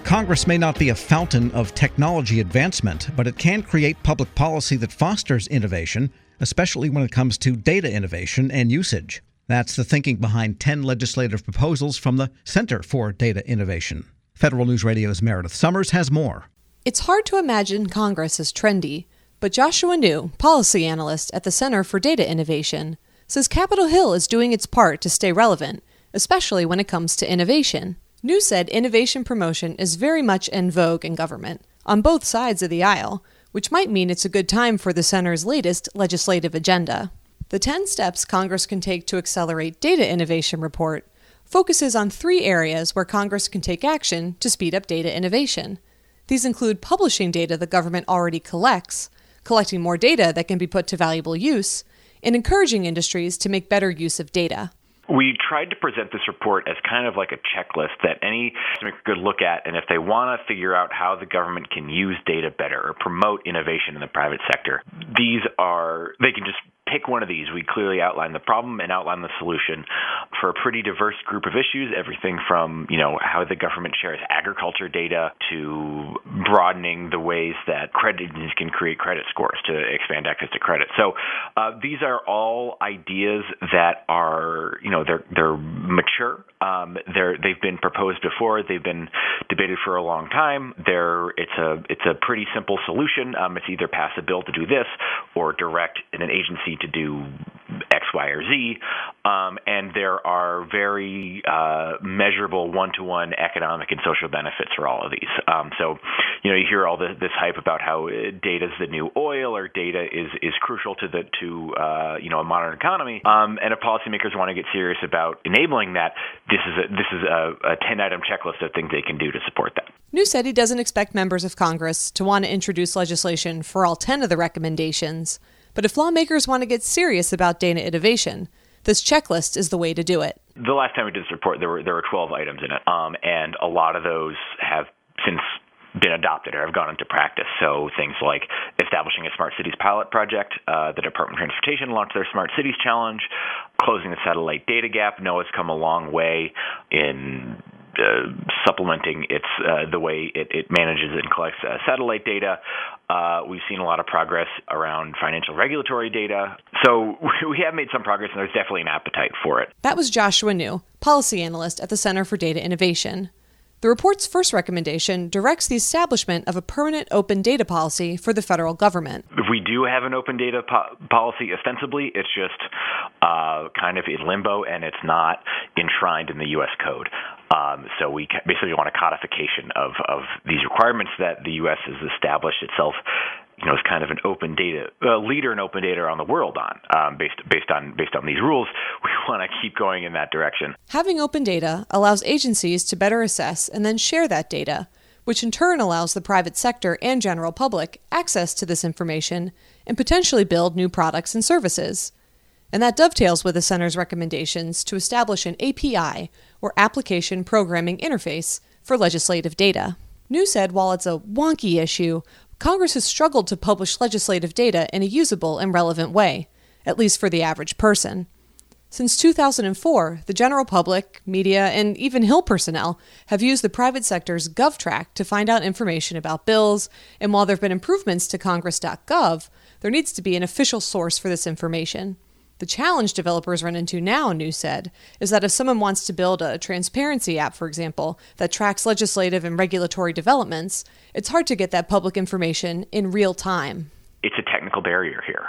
Congress may not be a fountain of technology advancement, but it can create public policy that fosters innovation, especially when it comes to data innovation and usage. That's the thinking behind 10 legislative proposals from the Center for Data Innovation. Federal News Radio's Meredith Summers has more. It's hard to imagine Congress as trendy, but Joshua New, policy analyst at the Center for Data Innovation, says Capitol Hill is doing its part to stay relevant, especially when it comes to innovation. New said innovation promotion is very much en vogue in government, on both sides of the aisle, which might mean it's a good time for the Center's latest legislative agenda. The 10 steps Congress can take to accelerate data innovation report focuses on 3 areas where Congress can take action to speed up data innovation. These include publishing data the government already collects, collecting more data that can be put to valuable use, and encouraging industries to make better use of data. We tried to present this report as kind of like a checklist that any could look at, and if they want to figure out how the government can use data better or promote innovation in the private sector, they can just pick one of these. We clearly outline the problem and outline the solution for a pretty diverse group of issues, everything from, how the government shares agriculture data to broadening the ways that credit agencies can create credit scores to expand access to credit. So these are all ideas that are, they're mature. They've been proposed before. They've been debated for a long time. It's a pretty simple solution. It's either pass a bill to do this or direct an agency to do X, Y, or Z. And there are very measurable one-to-one economic and social benefits for all of these. So, you hear all this hype about how data is the new oil, or data is crucial to a modern economy. And if policymakers want to get serious about enabling that, this is a 10-item checklist of things they can do to support that. New said he doesn't expect members of Congress to want to introduce legislation for all 10 of the recommendations. But if lawmakers want to get serious about data innovation, this checklist is the way to do it. The last time we did this report, there were 12 items in it, and a lot of those have since been adopted or have gone into practice. So things like establishing a Smart Cities pilot project, the Department of Transportation launched their Smart Cities Challenge, closing the satellite data gap. NOAA's come a long way in supplementing the way it manages and collects satellite data. We've seen a lot of progress around financial regulatory data. So we have made some progress, and there's definitely an appetite for it. That was Joshua New, policy analyst at the Center for Data Innovation. The report's first recommendation directs the establishment of a permanent open data policy for the federal government. We do have an open data policy ostensibly. It's just kind of in limbo, and it's not enshrined in the U.S. Code. So we basically want a codification of these requirements that the U.S. has established itself, as kind of an open data leader in open data around the world based on these rules. We want to keep going in that direction. Having open data allows agencies to better assess and then share that data, which in turn allows the private sector and general public access to this information and potentially build new products and services. And that dovetails with the Center's recommendations to establish an API, or Application Programming Interface, for legislative data. New said while it's a wonky issue, Congress has struggled to publish legislative data in a usable and relevant way, at least for the average person. Since 2004, the general public, media, and even Hill personnel have used the private sector's GovTrack to find out information about bills, and while there have been improvements to Congress.gov, there needs to be an official source for this information. The challenge developers run into now, New said, is that if someone wants to build a transparency app, for example, that tracks legislative and regulatory developments, it's hard to get that public information in real time. It's a technical barrier here.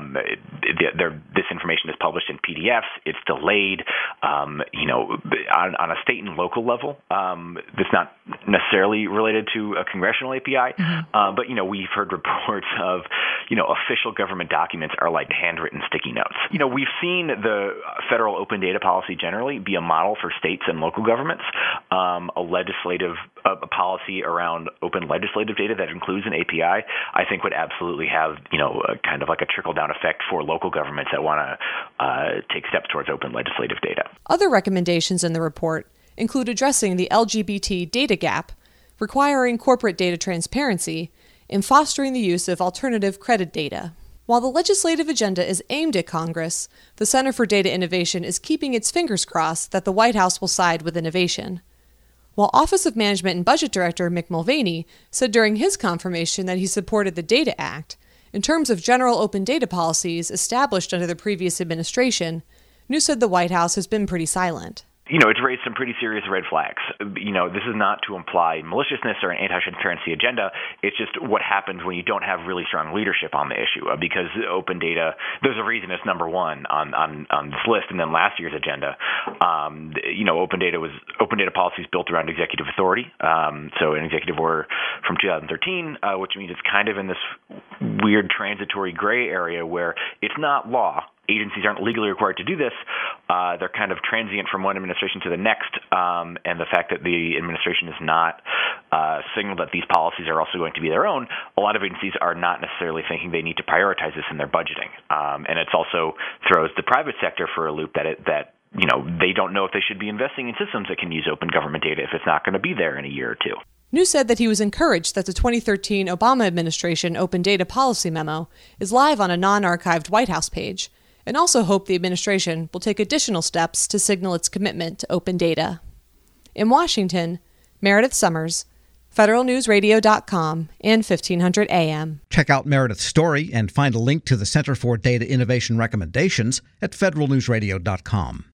This information is published in PDFs. It's delayed. On a state and local level, that's not necessarily related to a congressional API. Mm-hmm. But we've heard reports of official government documents are like handwritten sticky notes. We've seen the federal open data policy generally be a model for states and local governments. A legislative policy around open legislative data that includes an API, I think would absolutely have kind of like a trickle-down effect for local governments that want to take steps towards open legislative data. Other recommendations in the report include addressing the LGBT data gap, requiring corporate data transparency, and fostering the use of alternative credit data. While the legislative agenda is aimed at Congress, the Center for Data Innovation is keeping its fingers crossed that the White House will side with innovation. while Office of Management and Budget Director Mick Mulvaney said during his confirmation that he supported the Data Act. In terms of general open data policies established under the previous administration, New said the White House has been pretty silent. It's raised some pretty serious red flags. This is not to imply maliciousness or an anti-transparency agenda. It's just what happens when you don't have really strong leadership on the issue. Because open data, there's a reason it's number one on this list. And then last year's agenda, open data policies built around executive authority. So an executive order from 2013, which means it's kind of in this weird transitory gray area where it's not law. Agencies aren't legally required to do this. They're kind of transient from one administration to the next, and the fact that the administration is not signaled that these policies are also going to be their own, a lot of agencies are not necessarily thinking they need to prioritize this in their budgeting. And it also throws the private sector for a loop that they don't know if they should be investing in systems that can use open government data if it's not going to be there in a year or two. New said that he was encouraged that the 2013 Obama administration Open Data Policy Memo is live on a non-archived White House page, and also hoped the administration will take additional steps to signal its commitment to open data. In Washington, Meredith Summers, federalnewsradio.com and 1500 AM. Check out Meredith's story and find a link to the Center for Data Innovation Recommendations at federalnewsradio.com.